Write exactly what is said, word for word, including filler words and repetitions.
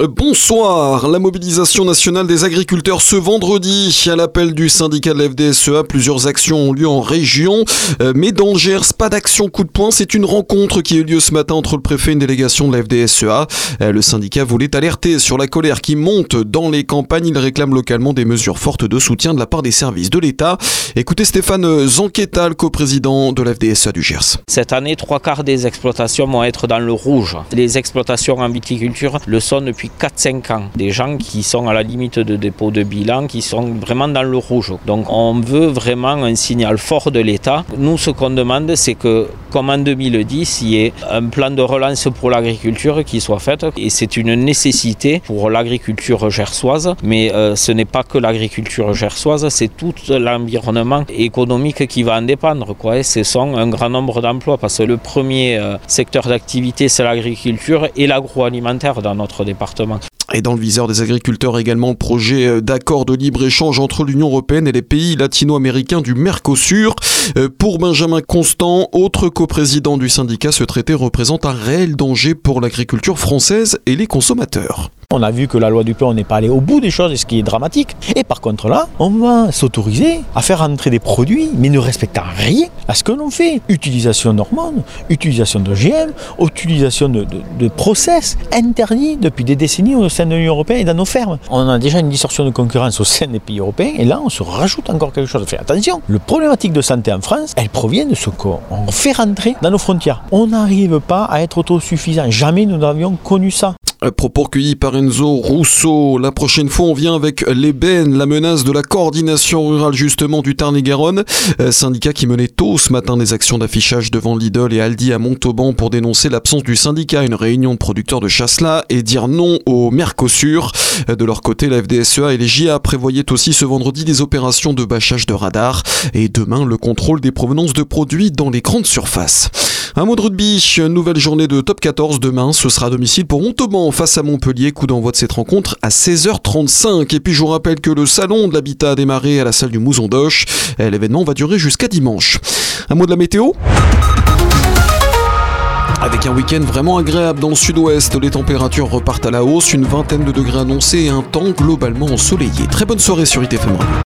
Bonsoir. La mobilisation nationale des agriculteurs ce vendredi. À l'appel du syndicat de la F D S E A, plusieurs actions ont lieu en région. Mais dans le Gers, pas d'action coup de poing. C'est une rencontre qui a eu lieu ce matin entre le préfet et une délégation de la F D S E A. Le syndicat voulait alerter sur la colère qui monte dans les campagnes. Il réclame localement des mesures fortes de soutien de la part des services de l'État. Écoutez Stéphane Zanquetal, coprésident de la F D S E A du Gers. Cette année, trois quarts des exploitations vont être dans le rouge. Les exploitations en viticulture le sont depuis quatre à cinq ans. Des gens qui sont à la limite de dépôt de bilan, qui sont vraiment dans le rouge. Donc on veut vraiment un signal fort de l'État. Nous, ce qu'on demande, c'est que, comme en deux mille dix, il y ait un plan de relance pour l'agriculture qui soit fait. Et c'est une nécessité pour l'agriculture gersoise. Mais euh, ce n'est pas que l'agriculture gersoise, c'est tout l'environnement économique qui va en dépendre, quoi. Et ce sont un grand nombre d'emplois, parce que le premier euh, secteur d'activité, c'est l'agriculture et l'agroalimentaire dans notre département. Et dans le viseur des agriculteurs également le projet d'accord de libre-échange entre l'Union européenne et les pays latino-américains du Mercosur. Pour Benjamin Constant, autre coprésident du syndicat, ce traité représente un réel danger pour l'agriculture française et les consommateurs. On a vu que la loi du plan, on n'est pas allé au bout des choses, ce qui est dramatique. Et par contre là, on va s'autoriser à faire entrer des produits, mais ne respectant rien à ce que l'on fait. Utilisation d'hormones, utilisation de G M, utilisation de, de, de process interdits depuis des décennies au sein de l'Union européenne et dans nos fermes. On a déjà une distorsion de concurrence au sein des pays européens, et là on se rajoute encore quelque chose. Fait attention, la problématique de santé en France, elle provient de ce qu'on fait rentrer dans nos frontières. On n'arrive pas à être autosuffisant. Jamais nous n'avions connu ça. Propos recueillis par Enzo Rousseau. La prochaine fois, on vient avec l'ébène, la menace de la coordination rurale justement du Tarn-et-Garonne. Euh, syndicat qui menait tôt ce matin des actions d'affichage devant Lidl et Aldi à Montauban pour dénoncer l'absence du syndicat. Une réunion de producteurs de Chasselas et dire non au Mercosur. De leur côté, la F D S E A et les J A prévoyaient aussi ce vendredi des opérations de bâchage de radar. Et demain, le contrôle des provenances de produits dans les grandes surfaces. Un mot de rugby, nouvelle journée de top quatorze demain. Ce sera à domicile pour Montauban face à Montpellier. Coup d'envoi de cette rencontre à seize heures trente-cinq. Et puis je vous rappelle que le salon de l'habitat a démarré à la salle du Mouzon d'Oche. L'événement va durer jusqu'à dimanche. Un mot de la météo ? Avec un week-end vraiment agréable dans le sud-ouest, les températures repartent à la hausse, une vingtaine de degrés annoncés et un temps globalement ensoleillé. Très bonne soirée sur I T F M Radio.